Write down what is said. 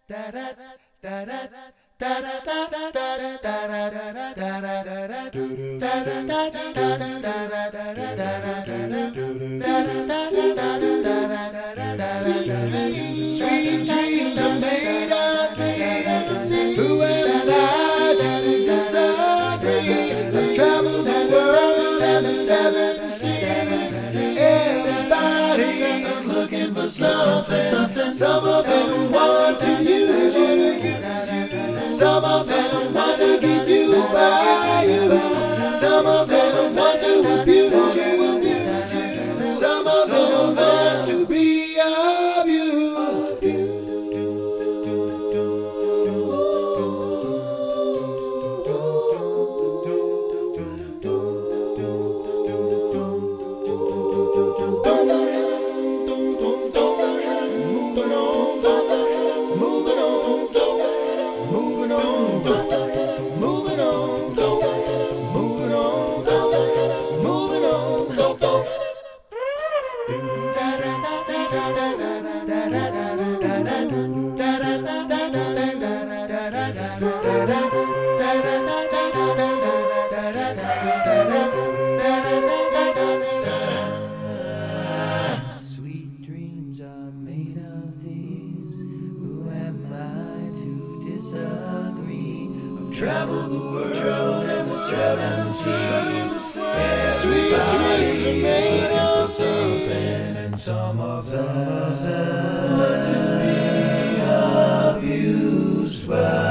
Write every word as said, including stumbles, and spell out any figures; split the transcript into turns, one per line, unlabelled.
Sweet dreams are made of these. Who am I to disagree? I've traveled the world and the seven seas. Everybody's looking for something. Some of them want to use you. Some of them want to get used by you. Some of them want to abuse you. Some of them want to be abused. Moving on, moving on, moving on, moving on, moving on. Sweet dreams are made of these. Who am I to disagree? I've traveled the world, traveled in the seven seas. Sweet dreams are made of something, and some of them to be abused by.